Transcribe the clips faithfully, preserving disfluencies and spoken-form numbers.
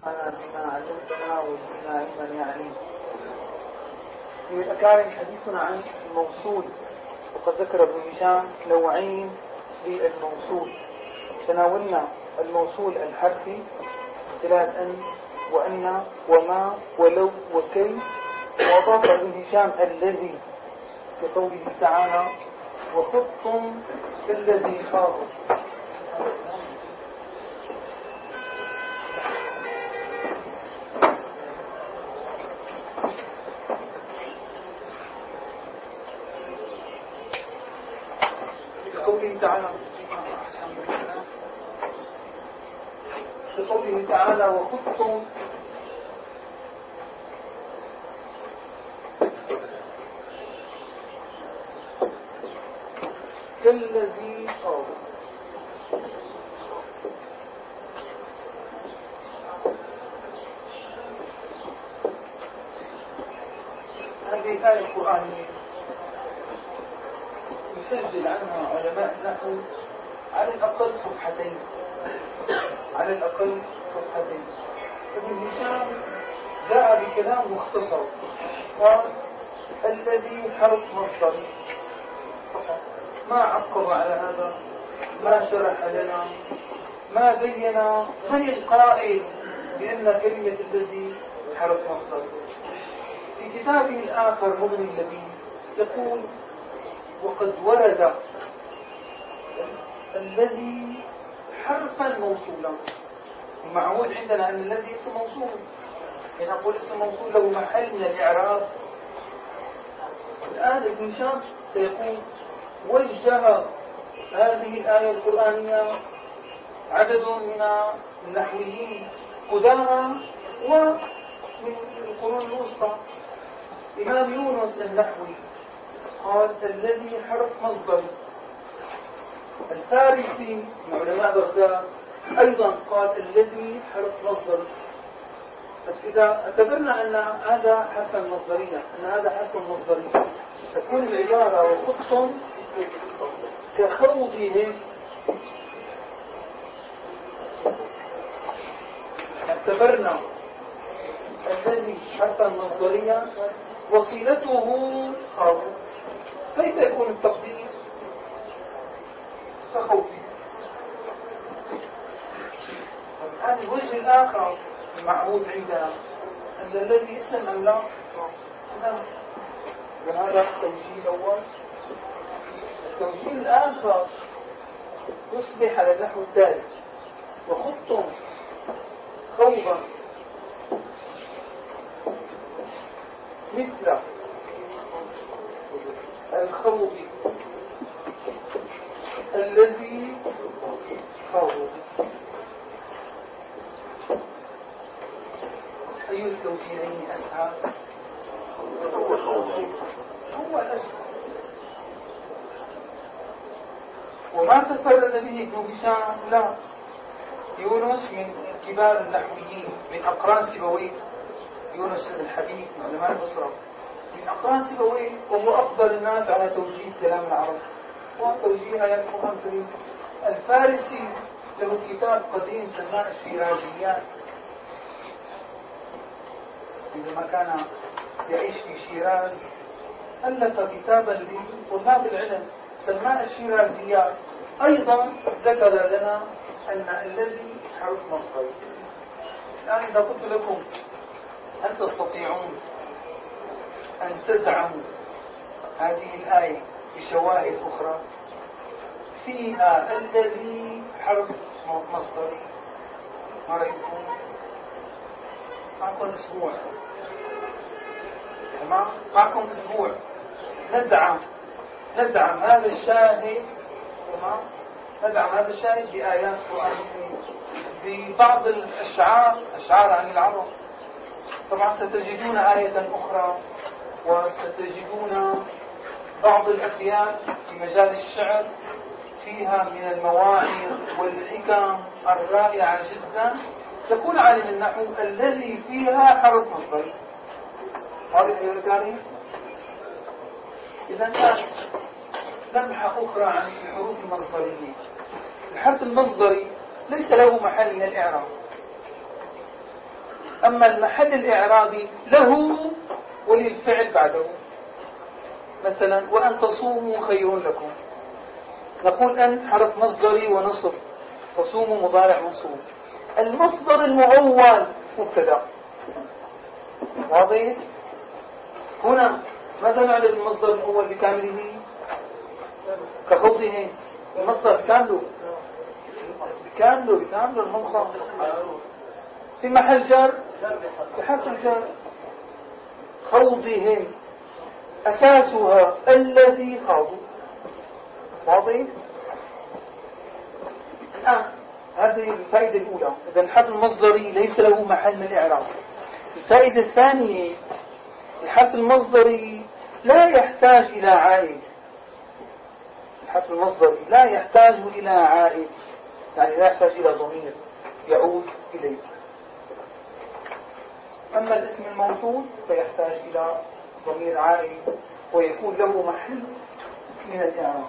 بما علمتنا وزدنا علما يعني. في الأكارم حديثنا عن الموصول، وقد ذكر ابن هشام نوعين للموصول. تناولنا الموصول الحرفي خلال أن وأن وما ولو وكي، وأضاف ابن هشام الذي بقوله تعالى وخطم الذي خاض. بقوله تعالى بقوله تعالى وخطم كالذي خاض. هذه الآية القرآنية يسجل عنها علماء النحو على الأقل صفحتين على الأقل صفحتين. ابن هشام جاء بكلام مختصر، قال الذي حرف مصدري فقط، ما عقب على هذا، ما شرح لنا، ما بين من القائل بأن كلمة الذي حرف مصدري. في كتابه الآخر مغني اللبيب يقول وقد ورد الذي حرفا موصولا. المعهود عندنا أن الذي اسم موصول، إن أقول اسم موصول له محل من الإعراب. الآن ابن هشام سيقول وجه هذه الآية القرآنية عدد من النحويين قدامى ومن القرون الوسطى. إمام يونس النحوي قال الذي حرف مصدر. الفارسي من علماء بغداد أيضا قال الذي حرف مصدر. إذا اعتبرنا أن هذا حرفا مصدريا أن هذا حرف مصدري، تكون العبارة وخطهم كخوضهم. اعتبرنا الذي حرفا مصدريا وصيلته خوض، كيف يكون التقدير؟ كخوضه. هذا الوجه الآخر المعهود عندنا أن الذي اسم أم لا؟ هذا التوجيه الأول. التوجيه الآخر يصبح على النحو التالي وخطم خوضا مثل الخوض الذي خوض. أي التوجيهين أسهل؟ هو الأسهل. وما تفرد به ابن هشام لا، يونس من كبار النحويين من أقران سيبويه، يونس بن الحبيب من علماء البصرة من أقران سيبويه، وهو أفضل الناس على توجيه كلام العرب وتوجيه آيات القرآن الكريم. الفارسي له كتاب قديم سماه الشيرازيات، عندما كان يعيش في شيراز ألف كتابا لطلاب العلم سماه الشيرازيات. أيضا ذكر لنا أن الذي حرف مصدر. الآن إذا قلت لكم هل تستطيعون أن تدعموا هذه الآية بشواهد أخرى فيها الذي حرف مصدري؟ ما رأيكم؟ معكم أسبوع، تمام؟ معكم أسبوع ندعم ندعم هذا الشاهد، تمام؟ ندعم هذا الشاهد بآيات قرآنية، ببعض الأشعار أشعار عن العرب. طبعا ستجدون آية أخرى وستجدون بعض الأبيات في مجال الشعر فيها من المواعظ والحكم الرائعة جدا. يقول عالم النحو الذي فيها حرف مصدري. واضح يا رجالي؟ إذا لمحة أخرى عن الحروف المصدرية. الحرف المصدري ليس له محل من الإعراب. أما المحل الإعرابي له وللفعل بعده. مثلا وأن تصوموا خير لكم، نقول أن حرف مصدري ونصب، تصوموا مضارع منصوب، المصدر المؤول مبتدأ. واضح؟ هنا ماذا نعرف المصدر الأول بكامله؟ كخوضه المصدر بكامله بكامله بكامله المصدر في محل جر بحرف الجر. خوضهم أساسها الذي خاضوا. واضح؟ الآن هذه الفائدة الأولى، إذا الحرف المصدري ليس له محل من الإعراب. الفائدة الثانية، الحرف المصدري لا يحتاج إلى عائد. الحرف المصدري لا يحتاج إلى عائد، يعني لا يحتاج إلى ضمير يعود إليه. أما الاسم الموصول فيحتاج إلى ضمير عائد ويكون له محل من الإعراب.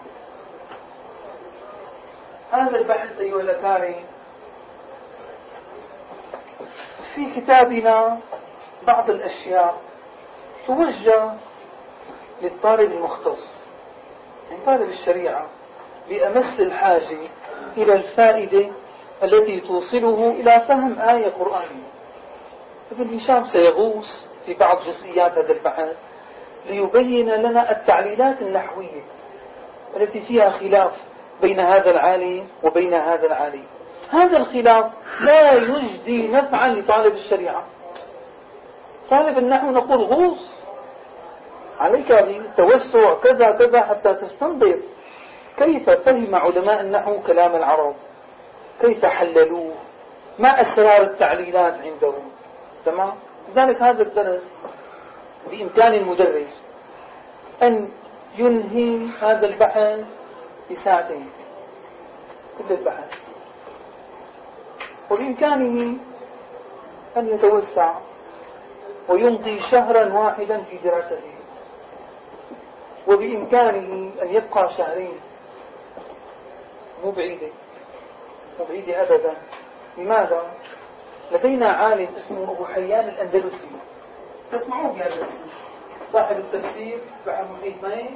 هذا البحث أيها الأكارم في كتابنا بعض الأشياء توجه للطالب المختص، يعني طالب الشريعة بأمس الحاجة إلى الفائدة التي توصله إلى فهم آية قرآنية. ابن هشام سيغوص في بعض جزئيات هذا البحث ليبين لنا التعليلات النحوية التي فيها خلاف بين هذا العالم وبين هذا العالم. هذا الخلاف لا يجدي نفعا لطالب الشريعة. طالب النحو نقول غوص، عليك بالتوسع كذا كذا حتى تستنبط كيف فهم علماء النحو كلام العرب، كيف حللوه، ما أسرار التعليلات عندهم. تمام؟ لذلك هذا الدرس بإمكان المدرس أن ينهي هذا البحث بساعتين كل البحث، وبإمكانه أن يتوسع ويمضي شهرا واحدا في دراسته، وبإمكانه أن يبقى شهرين. مو بعيدة مو بعيدة أبدا. لماذا؟ لدينا عالم اسمه أبو حيان الأندلسي، تسمعوه بهذا الاسم، صاحب التفسير بحر محيط ماء.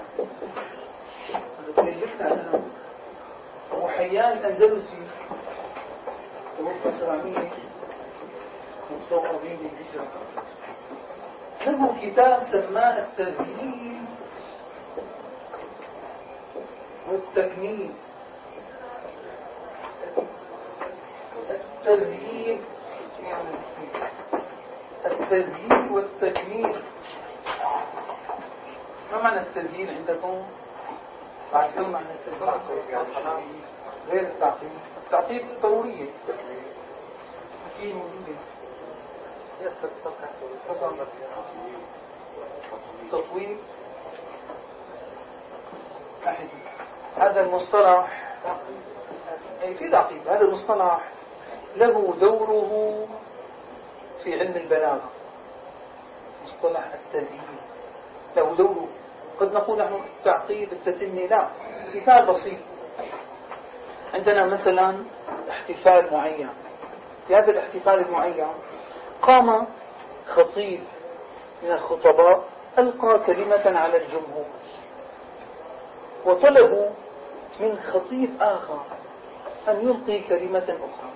أبو حيان الأندلسي توفى سبعمية وتسعة وأربعين للهجرة. له كتاب سماه التذهيب والتكميل. التذهيب يعني التذهيب والتكميل. ما معنى التذهيب عندكم؟ تعرفون معنى التذهيب؟ غير التعقيب. التعقيب ضرورية في موجودة. يسر الصفحة تطوير. هذا المصطلح أي في تعقيب. هذا المصطلح له دوره في علم البلاغة. مصطلح التذهيب له دوره. قد نقول نحن التعقيب التتمة، لا. مثال بسيط، عندنا مثلا احتفال معين، في هذا الاحتفال المعين قام خطيب من الخطباء ألقى كلمة على الجمهور، وطلبوا من خطيب آخر أن يلقي كلمة أخرى.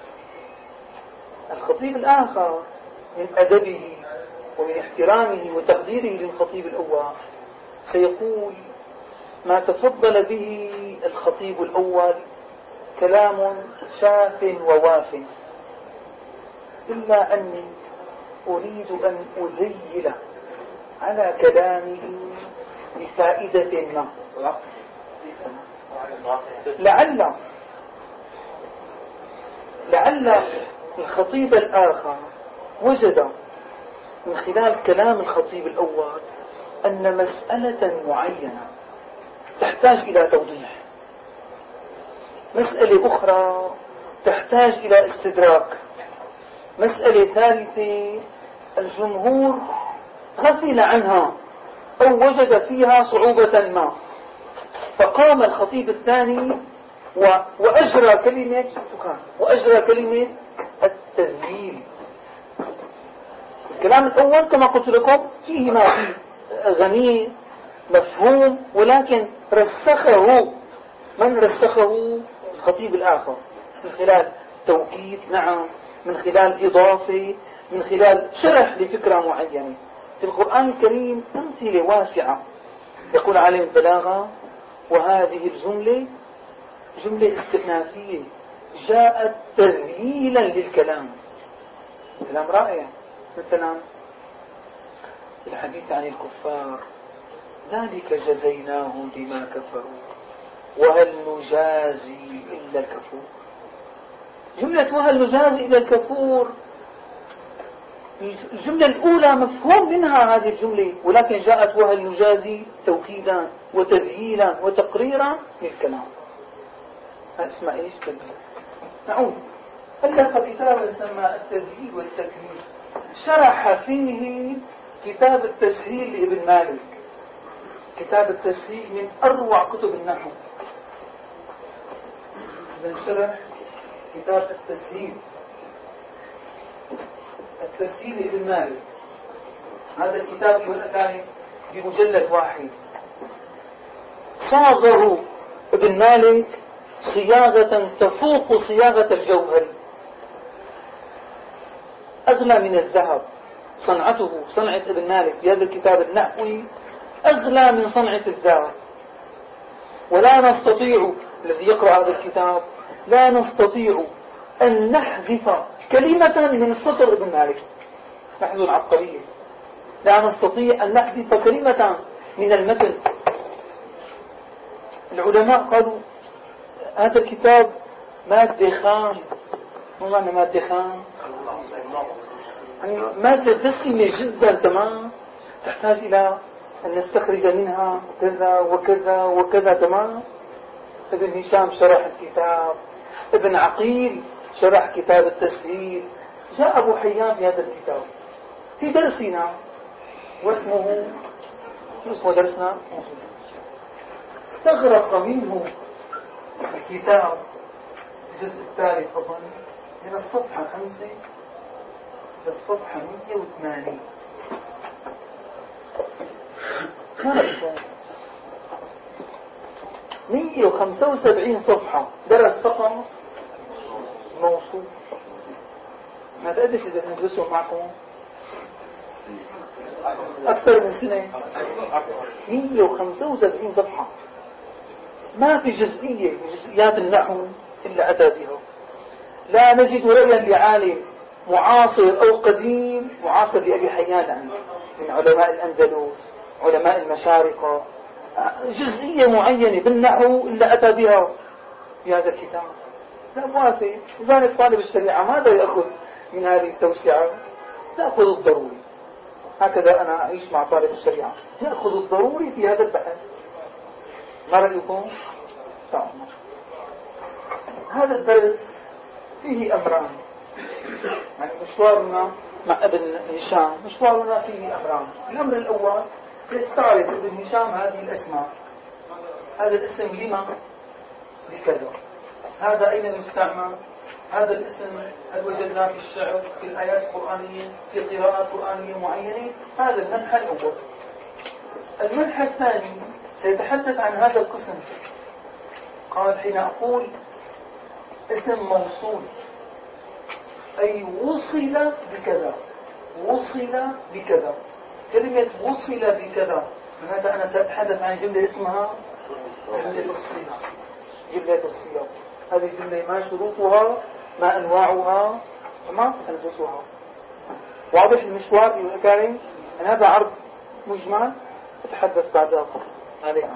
الخطيب الآخر من أدبه ومن احترامه وتقديره للخطيب الأول سيقول ما تفضل به الخطيب الأول كلام شاف وواف، إلا أني أريد أن أذيل على كلامه بفائدة ما، لعل لعل الخطيب الآخر وجد من خلال كلام الخطيب الأول أن مسألة معينة تحتاج إلى توضيح، مسألة أخرى تحتاج إلى استدراك، مسألة ثالثة الجمهور غفل عنها أو وجد فيها صعوبة ما، فقام الخطيب الثاني وأجرى كلمة وأجرى كلمة التذليل، الكلام الأول كما قلت لكم فيه ما فيه غني مفهوم، ولكن رسخه من رسخه؟ الخطيب الآخر، من خلال توكيد، نعم، من خلال إضافة، من خلال شرح لفكرة معينة. في القرآن الكريم أمثلة واسعة. يقول عالم البلاغة: وهذه الجملة جملة استئنافية جاءت تذييلا للكلام. كلام رائع. مثلا الحديث عن الكفار: ذلك جزيناهم بما كفروا وهل نجازي إلا الكفور. جملة وهل نجازي إلا الكفور، الجملة الأولى مفهوم منها هذه الجملة، ولكن جاءت وهل نجازي توكيدا وتذييلا وتقريرا للكلام. هذا اسمه ايش؟ تذييل. نعود. ألف كتابا يسمى التذييل والتكميل، شرح فيه كتاب التسهيل لابن مالك. كتاب التسهيل من أروع كتب النحو. إذن شرح كتاب التسهيل التسهيل لابن مالك. هذا الكتاب كان بمجلد واحد، صاغه ابن مالك صياغة تفوق صياغة الجوهر، أغلى من الذهب. صنعته، صنعة ابن مالك في هذا الكتاب النحوي أغلى من صنعة الذهب. ولا نستطيع، الذي يقرأ هذا الكتاب لا نستطيع أن نحذف كلمة من سطر ابن مالك. نحن العبقرية لا نستطيع أن نحذف كلمة من المتن. العلماء قالوا هذا الكتاب مادة خام. ما معنى مادة خام؟ يعني مادة دسمة جدا، تمام، تحتاج إلى أن نستخرج منها كذا وكذا وكذا، تمام. ابن هشام شرح الكتاب، ابن عقيل شرح كتاب التسهيل، جاء أبو حيان في هذا الكتاب في درسنا، واسمه اسمه درسنا استغرق منه الكتاب الجزء الثالث أظن من الصفحة خمسة للصفحة مئة وثمانين. مئة وخمسة وسبعين صفحة درس فقط موصول. ما تقدش إذا ندرسه معكم أكثر من سنة. مئة وخمسة وسبعين صفحة، ما في جزئية من جزئيات النحو إلا أتى بها. لا نجد رأيا لعالم معاصر أو قديم، معاصر لأبي حيان من علماء الأندلس، علماء المشارقة، جزئية معينة بالنحو إلا أتى بها في هذا الكتاب. لا واسع. لذلك طالب الشريعة ماذا يأخذ من هذه التوسعة؟ يأخذ الضروري. هكذا أنا أعيش مع طالب الشريعة، يأخذ الضروري في هذا البحث. ما رأيكم؟ طبعا. هذا الدرس فيه أمران، يعني مشوارنا مع ابن هشام مشوارنا فيه أمران. الأمر الأول يستعرض ابن هشام هذه الأسماء. هذا الاسم لما؟ لكذا. هذا أين المستعمل؟ هذا الاسم هل وجدناه في الشعر، في الآيات القرآنية، في قراءات قرآنية معينة؟ هذا المنحى الأول. المنحى الثاني سيتحدث عن هذا القسم. قال حين أقول اسم موصول أي وصل بكذا، وصل بكذا. كلمة وصل بكذا معناتها أنا سأتحدث عن جملة اسمها جملة الصلة. جملة الصلة هذه الجملة ما شروطها، ما أنواعها، وما أنفسها. واضح المشوار يا كريم؟ هذا عرض مجمل أتحدث بعد ذلك عليه.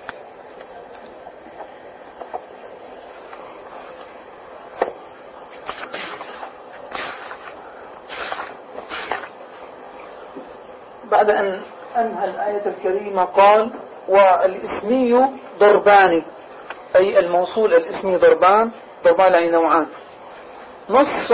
بعد أن أنهى الآية الكريمة قال: والاسمي ضربان، أي الموصول الاسمي ضربان. ضربان أي نوعان: نص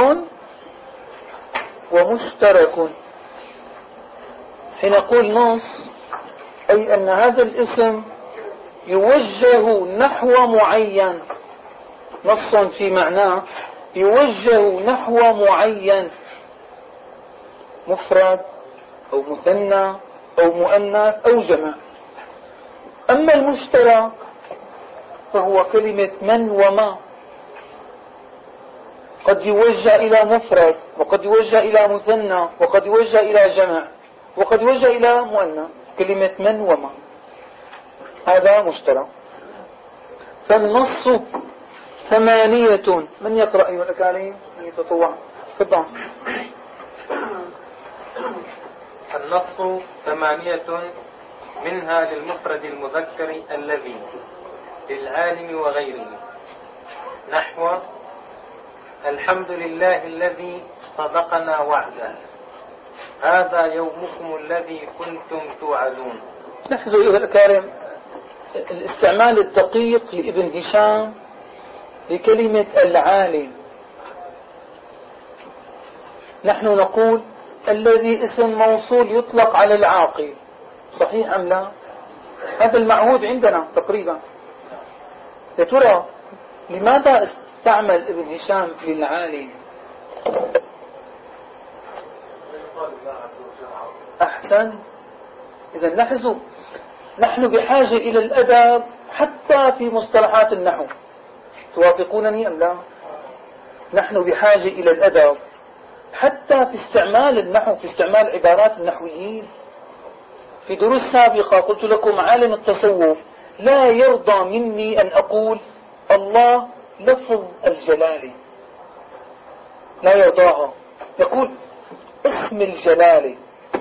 ومشترك. حين نقول نص أي أن هذا الاسم يوجه نحو معين، نص في معناه يوجه نحو معين. مفرد أو مثنى أو مؤنث أو جمع. أما المشترك فهو كلمة من وما، قد يوجه إلى مفرد وقد يوجه إلى مثنى وقد يوجه إلى جمع وقد يوجه إلى مؤنث. كلمة من وما هذا مشترك. فالنص ثمانية. من يقرأ أيها الأكارم؟ من يتطوع؟ تفضل. النص ثمانية، منها للمفرد المذكر الذي للعالم وغيره، نحو الحمد لله الذي صدقنا وعده، هذا يومكم الذي كنتم توعدون. لاحظوا أيها الأكارم الاستعمال الدقيق لابن هشام لكلمة العالم. نحن نقول الذي اسم موصول يطلق على العاقل، صحيح أم لا؟ هذا المعهود عندنا تقريبا. يا ترى لماذا استعمل ابن هشام للعالم؟ أحسن. إذا لاحظوا نحن بحاجة إلى الأدب حتى في مصطلحات النحو. توافقونني أم لا؟ نحن بحاجة إلى الأدب حتى في استعمال النحو، في استعمال عبارات النحويين. في دروس سابقة قلت لكم عالم التصوف لا يرضى مني أن أقول الله لفظ الجلالة، لا يرضاها، يقول اسم الجلالة.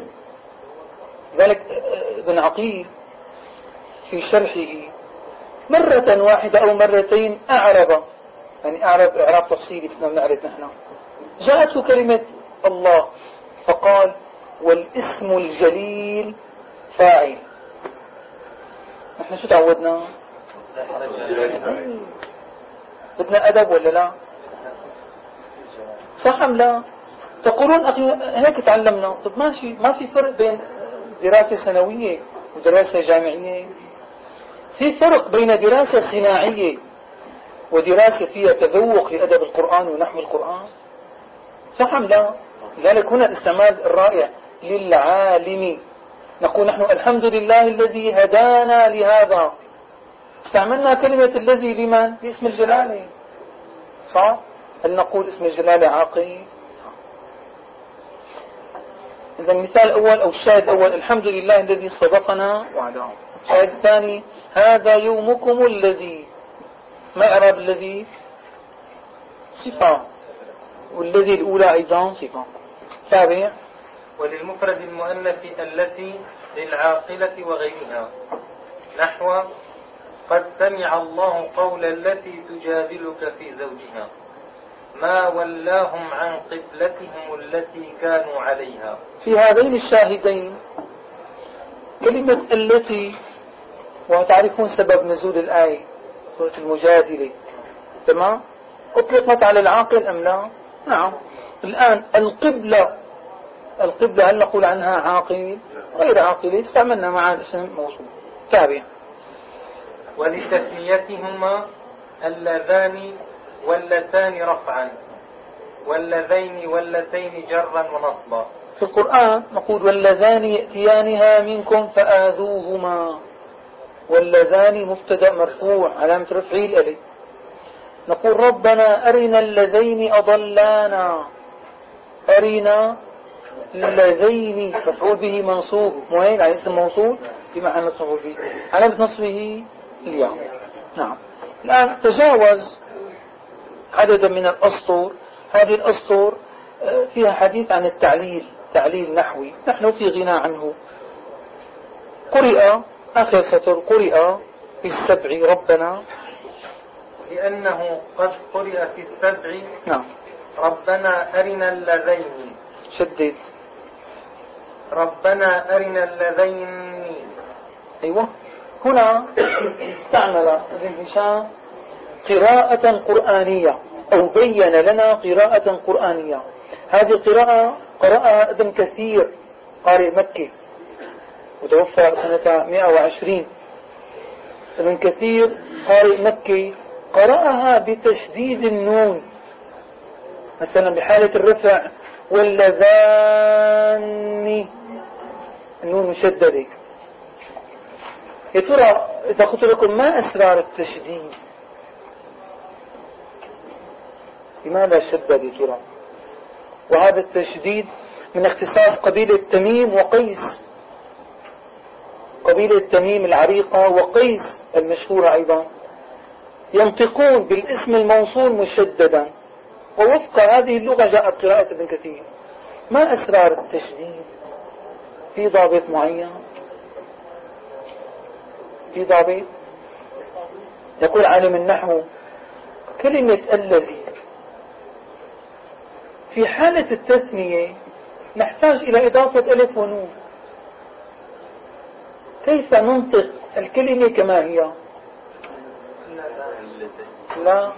ذلك ابن عقيل في شرحه مرة واحدة أو مرتين أعرب، يعني أعرب إعراب تفصيلي كنا بنعرف نحن، جاءته كلمة الله فقال والاسم الجليل فاعل. نحن شو تعودنا؟ بدنا أدب ولا لا؟ صح أم لا؟ تقولون أخي هيك تعلمنا. طب ماشي، ما في فرق بين دراسة سنوية ودراسة جامعية؟ في فرق بين دراسة صناعية ودراسة فيها تذوق لأدب القرآن ونحو القرآن، صح أم لا؟ لذلك هنا الاستعمال الرائع للعالم. نقول نحن الحمد لله الذي هدانا لهذا، استعملنا كلمة الذي لمن؟ لاسم الجلالة، صح؟ هل نقول اسم الجلالة عاقل؟ إذا المثال الأول أو الشاهد الأول الحمد لله الذي صدقنا وعده. الشاهد الثاني هذا يومكم الذي، ما إعراب الذي؟ صفة، والذي الأولى أيضا صفة. تابع. وللمفرد المؤنث التي للعاقلة وغيرها، نحو قد سمع الله قول التي تجادلك في زوجها، ما ولاهم عن قبلتهم التي كانوا عليها. في هذين الشاهدين كلمة التي، وتعرفون سبب نزول الآية سورة المجادلة، تمام؟ أطلقت على العاقل أم لا؟ نعم. الآن القبلة، القبلة هل نقول عنها عاقل؟ غير عاقل، استعملنا مع الاسم موصول. تابع. ولتثنيتهما اللذان واللتان رفعا، واللذين واللتين جرا ونصبا. في القرآن نقول واللذان يأتيانها منكم فآذوهما، واللذان مبتدأ مرفوع علامة رفعه الألف. نقول ربنا أرنا اللذين أضلانا، أرنا اللذين مفعول به منصوب، موين على اسم موصول في محل نصب فيه، علامة نصبه الياء. نعم. الآن تجاوز عددا من الأسطر. هذه الأسطر فيها حديث عن التعليل، تعليل نحوي، نحن في غنى عنه. قرئ آخر سطر قرئ في السبع ربنا، لأنه قد قرئ في السبع. نعم. ربنا أرنا اللذين، شدد، ربنا أرنا اللذين. أيوة. هنا استعمل ابن هشام قراءة قرآنية أو بين لنا قراءة قرآنية. هذه القراءة قرأها ابن كثير قارئ مكي وتوفى سنة مئة وعشرين. ابن كثير قارئ مكي قرأها بتشديد النون، مثلا بحالة الرفع واللذان النون مشددة. يا ترى إذا قلت لكم ما أسرار التشديد لماذا شدد يا ترى؟ وهذا التشديد من اختصاص قبيلة تميم وقيس، قبيلة تميم العريقة وقيس المشهورة أيضا ينطقون بالاسم الموصول مشددا، ووفق هذه اللغة جاءت قراءة ابن كثير. ما أسرار التشديد؟ في ضابط معين؟ في ضابط؟ يقول عالم النحو كلمة الذي في حالة التثنية نحتاج إلى إضافة ألف ونون. كيف ننطق الكلمة كما هي؟ لا،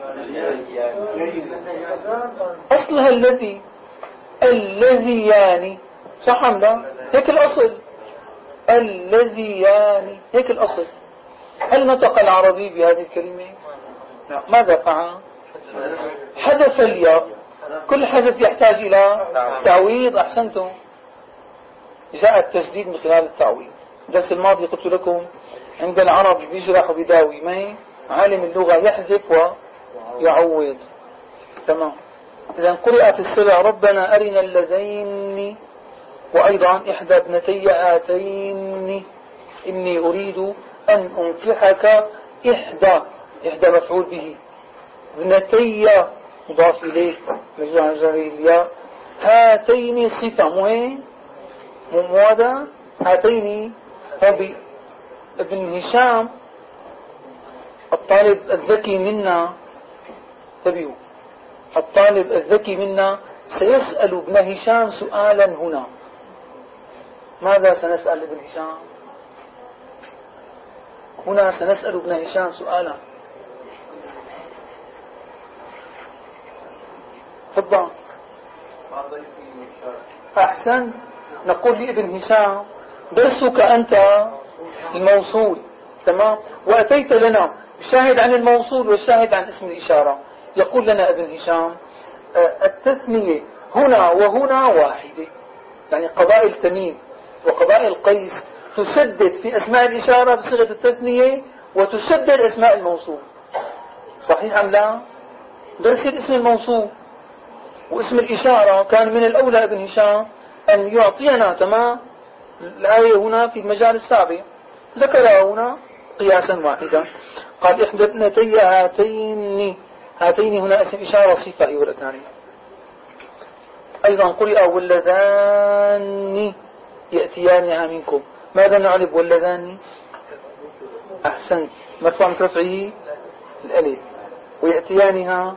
أصلها الذي، الذي يعني، صح أم لا؟ هيك الأصل، الذي يعني، هيك الأصل. هل نطق العربي بهذه الكلمة؟ لا. ماذا فعل؟ حذف الياء. كل حذف يحتاج إلى تعويض. أحسنتم، جاء التجديد من خلال التعويض. الدرس الماضي قلت لكم عند العرب بيجرح وبيداوي، ما عالم اللغة يحذف ويعوض. تمام. إذا قرأ في السبع ربنا أرنا اللذين، وأيضا إحدى ابنتي آتين إني أريد أن أنكحك إحدى، إحدى مفعول به، ابنتي مضاف إليه مجزوع جري الياء، هاتين صفة مهم مموضة، هاتين أبي ابن هشام الطالب الذكي منا، تبيو الطالب الذكي منا سيسأل ابن هشام سؤالا هنا. ماذا سنسأل ابن هشام؟ هنا سنسأل ابن هشام سؤالا. تفضل. أحسن. نقول لابن هشام درسك أنت الموصول، تمام، وأتيت لنا بشاهد عن الموصول والشاهد عن اسم الإشارة. يقول لنا ابن هشام التثنية هنا وهنا واحدة، يعني قبائل تميم وقبائل قيس تسدد في أسماء الإشارة بصيغة التثنية وتسدد أسماء الموصول. صحيح أم لا؟ درس الاسم الموصول واسم الإشارة كان من الأولى ابن هشام أن يعطينا تمام الآية هنا في المجال السابق، ذكرها هنا قياسا واحدا. قال إحدى ابنتي هاتين، هاتين هنا اسم إشارة صفة أيوة ثانية. أيضا قرئ واللذان يأتيانها منكم. ماذا نعرف واللذان؟ أحسن، مرفوع من رفعه الألف، ويأتيانها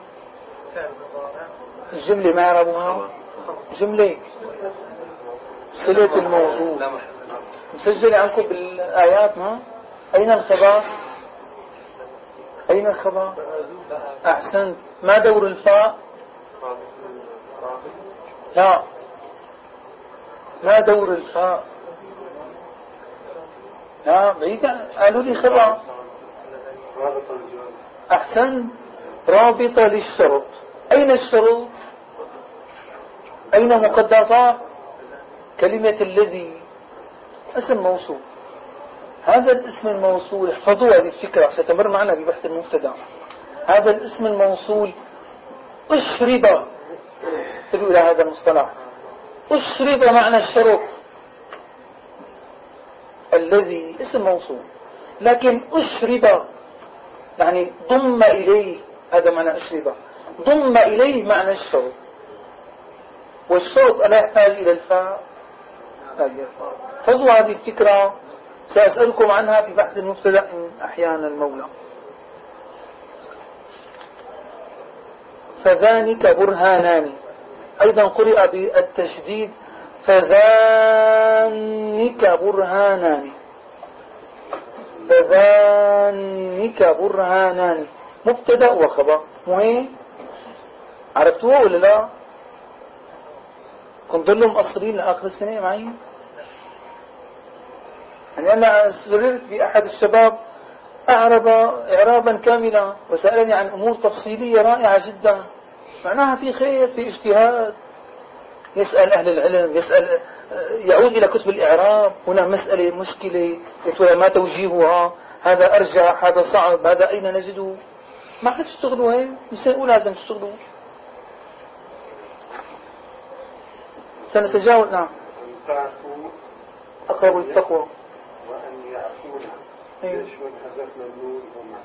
الجملة ما يعرفها جملة صلة الموضوع مسجلة عنكم بالآيات. ما أين الخبر؟ أين الخبر؟ أحسنت. ما دور الفاء؟ لا، ما دور الفاء؟ لا، بعيدا. قالوا لي خبر. أحسن، رابطة للشرط. أين الشرط؟ أين مقدسات؟ كلمة الذي اسم موصول. هذا الاسم الموصول احفظوا هذه الفكرة ستمر معنا ببحث المبتدا. هذا الاسم الموصول أشرب، تدعو إلى هذا المصطلح، أشرب معنى الشرط. الذي اسم موصول لكن أشرب يعني ضم إليه، هذا معنى أشرب، ضم إليه معنى الشرط. والشرط ألا يحتاج إلى الفاء؟ خذوا هذه الفكرة سأسألكم عنها في بحث المبتدأ إن أحيانا المولى. فذلك برهانان. أيضا قرئ بالتشديد فذلك برهانان، فذلك برهانان، مبتدأ وخبر مهم. عرفتوه ولا لا؟ كنت ضلوا مقصرين لآخر السنة معي. يعني أنا سررت بأحد الشباب أعرب إعرابا كاملا وسألني عن أمور تفصيلية رائعة جدا، معناها في خير، في اجتهاد. يسأل أهل العلم، يسأل يعود إلى كتب الإعراب. هنا مسألة مشكلة ما توجيهها، هذا أرجح، هذا صعب، هذا أين نجده؟ ما حد تشتغلوا هيك، نسأل لازم تشتغلوا. سنتجاوز. نعم. أقرب للتقوى. وأن يعفونا. ليش حذفنا النون وما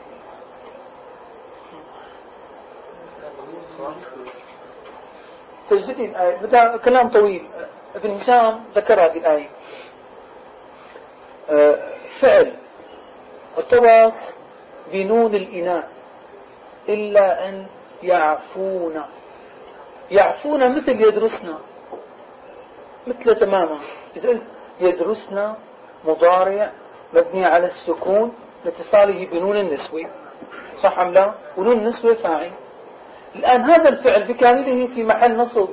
تجديد الآية بدأ كلام طويل. ابن هشام ذكر هذه الآية. فعل ارتبط بنون الإناء إلا أن يعفون. يعفون مثل يدرسنا، مثل تماما. إذا يدرسنا مضارع مبني على السكون لاتصاله بنون النسوة، صح أم لا؟ ونون النسوة فاعل. الآن هذا الفعل بكامله في محل نصب.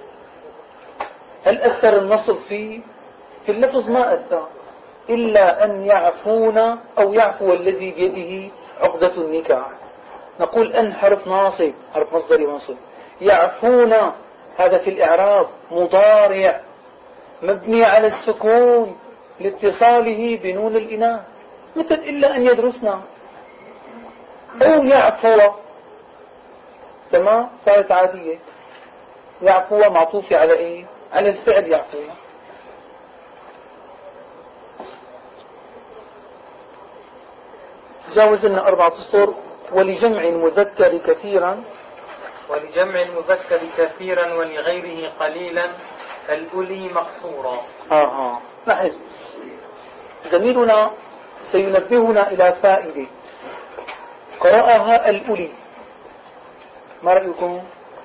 هل أثر النصب فيه؟ في اللفظ ما أثر، إلا أن يعفون أو يعفو الذي بيده عقدة النكاح. نقول أن حرف ناصب، حرف مصدري منصب. يعفون هذا في الإعراب مضارع مبني على السكون لاتصاله بنون الإناث، مثل إلا أن يدرسنا أو يعفو. تمام، صارت عادية. يعفو معطوفة على إيه؟ على الفعل يعفو. تجاوز لنا أربعة أسطر. ولجمع المذكر كثيرا، ولجمع المذكر كثيرا ولغيره قليلا الأولي مقصورا. آه آه لاحظ، زميلنا سينبهنا إلى فائدة قرأها الأولي. ما رأيكم؟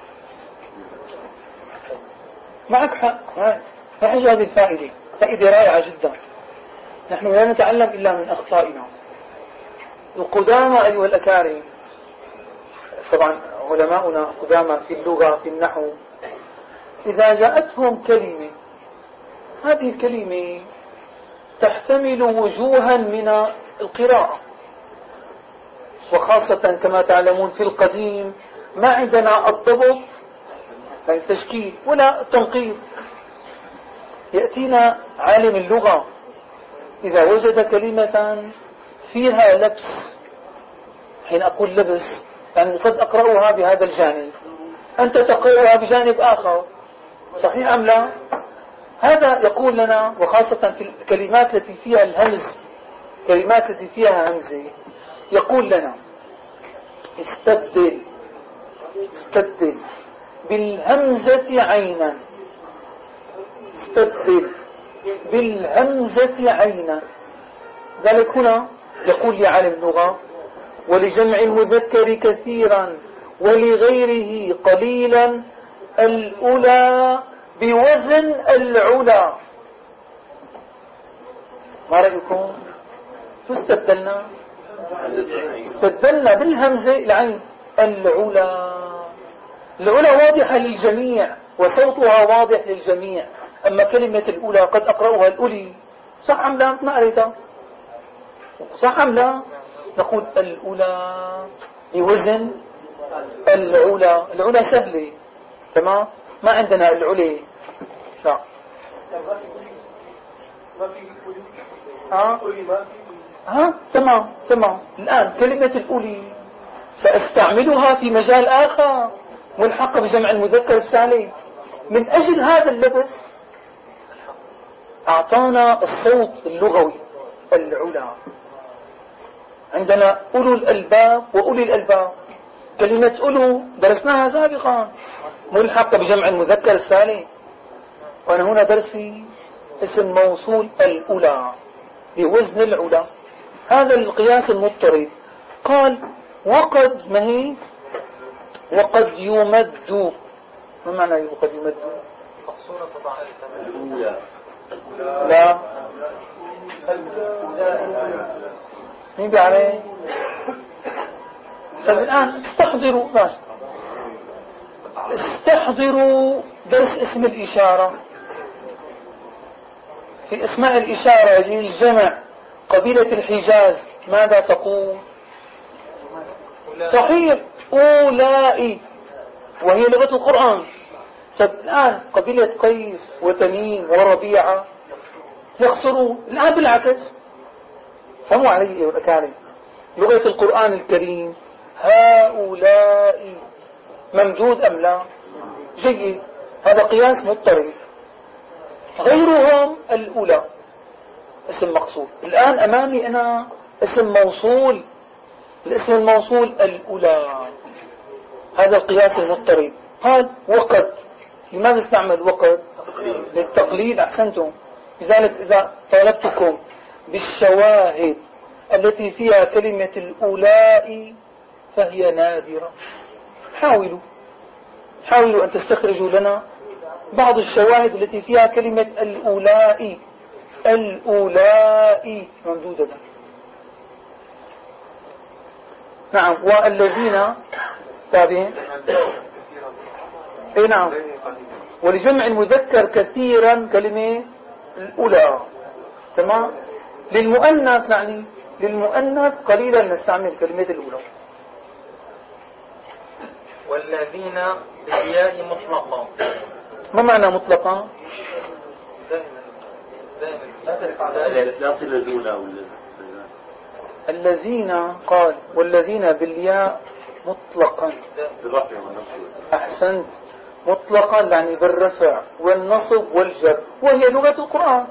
معك حق. لاحظوا هذه الفائدة، فائدة رائعة جدا. نحن لا نتعلم إلا من أخطائنا. القدامى أيها الأكارم، طبعا علماؤنا قدامى في اللغة في النحو، إذا جاءتهم كلمة، هذه الكلمة تحتمل وجوها من القراءة، وخاصة كما تعلمون في القديم ما عندنا الضبط يعني التشكيل ولا التنقيط. يأتينا عالم اللغة إذا وجد كلمة فيها لبس، حين أقول لبس يعني قد أقرأها بهذا الجانب، أنت تقرأها بجانب آخر، صحيح أم لا؟ هذا يقول لنا، وخاصة في الكلمات التي فيها الهمز، كلمات التي فيها همزة، يقول لنا استبدل استبدل بالهمزة عينا، استبدل بالهمزة عينا. ذلك هنا يقول لي عالم اللغة ولجمع المذكر كثيرا ولغيره قليلا الأولى بوزن العلا. ما رأيكم؟ شو استبدلنا؟ استبدلنا بالهمزة العين العلا. العلا واضحة للجميع وصوتها واضح للجميع، أما كلمة الأولى قد أقرأها الأولي، صح أم لا؟ ما قريتها صح أم لا؟ نقول الأولى بوزن العلا. العلا سهلة، تمام، ما عندنا العلي. لا ها ها تمام تمام. الآن كلمة الأولي سأستعملها في مجال آخر ملحق بجمع المذكر السالم. من أجل هذا اللبس أعطانا الصوت اللغوي العلا. عندنا أولو الألباب وأولي الألباب. كلمة أولو درسناها سابقا ملحق بجمع المذكر السالم، وأنا هنا درسي اسم موصول الأولى بوزن العلا. هذا القياس المضطرد. قال وقد ما هي وقد يمد. ما معنى وقد يمد؟ لا مين بيعرف؟ طيب الآن استحضروا بس استحضروا درس اسم الإشارة. في اسماء الإشارة للجمع قبيلة الحجاز ماذا تقول؟ صحيح أولئي، وهي لغة القرآن. طب الآن قبيلة قيس وتميم وربيعة يخسرون. الآن بالعكس، فهموا علي يا الأكارم، لغة القرآن الكريم هؤلاء ممدود أم لا؟ جيد، هذا قياس مضطرب. غيرهم الأولى اسم مقصود. الآن أمامي أنا اسم موصول، الاسم الموصول الأولى، هذا القياس المضطرب. قال وقد، لماذا استعمل وقد؟ للتقليد. أحسنتم. لذلك إذا طالبتكم بالشواهد التي فيها كلمة الأولاء فهي نادرة. حاولوا حاولوا أن تستخرجوا لنا بعض الشواهد التي فيها كلمة الأولاء الأولاء ممدودة. نعم. والذين تابعين. اي نعم. ولجمع المذكر كثيرا كلمة الأولى. تمام. للمؤنث يعني للمؤنث قليلا نستعمل كلمة الأولى. والذين بالياء مطلقا. ما معنى مطلقا؟ لا صلة الأولى. الذين قال والذين بالياء مطلقا. أحسنت. مطلقا يعني بالرفع والنصب والجر، وهي لغة القرآن.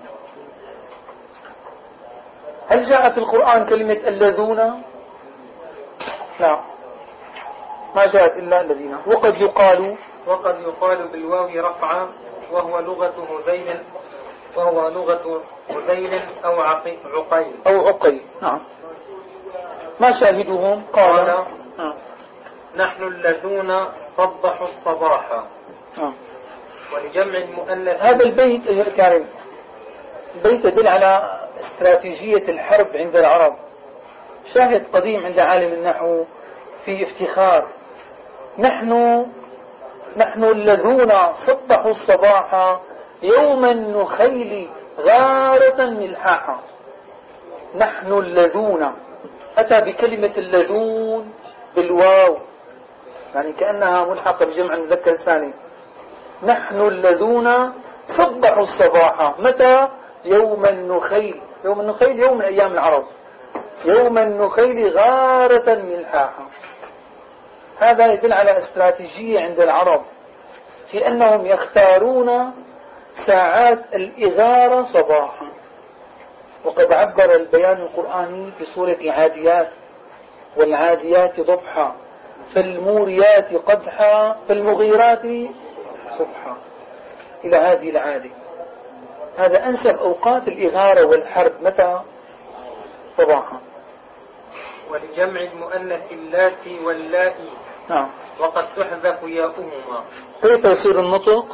هل جاء في القرآن كلمة الذون؟ لا، ما جاءت إلا الذين. وقد يقال وقد يقال بالواو رفعا وهو لغة هذيل وهو لغة هذيل أو عقيل أو عقيل. نعم. ما شاهدهم؟ قال, قال آه. نحن الذين صبحوا الصباح. آه. ولجمع المؤنث. هذا البيت يا الكريم البيت يدل على استراتيجية الحرب عند العرب. شاهد قديم عند عالم النحو في افتخار: نحن نحن الذين صبحوا الصباح يوم النخيل غارة ملحاحا. نحن الذين، أتى بكلمة اللذون بالواو، يعني كأنها ملحقة بجمع المذكر الثاني. نحن الذين صبحوا الصباح متى؟ يوم النخيل. يوم النخيل يوم من أيام العرب. يوم النخيل غارة ملحاحا. هذا يدل على استراتيجية عند العرب في أنهم يختارون ساعات الإغارة صباحا. وقد عبر البيان القرآني في سورة عاديات: والعاديات ضبحا فالموريات قدحا فالمغيرات صبحا، إلى هذه العادة. هذا أنسب أوقات الإغارة والحرب متى؟ صباحا. ولجمع المؤنث اللاتي واللائي. نعم. وقد تحذف ياؤهما. كيف يصير النطق؟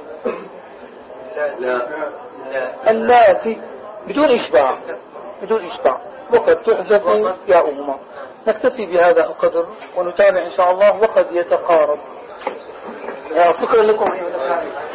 لا لا لا اللاتي بدون إشباع، بدون إشباع. وقد تحذف ياؤهما. نكتفي بهذا القدر ونتابع إن شاء الله. وقد يتقارب. شكرا لكم أيها الأخوة.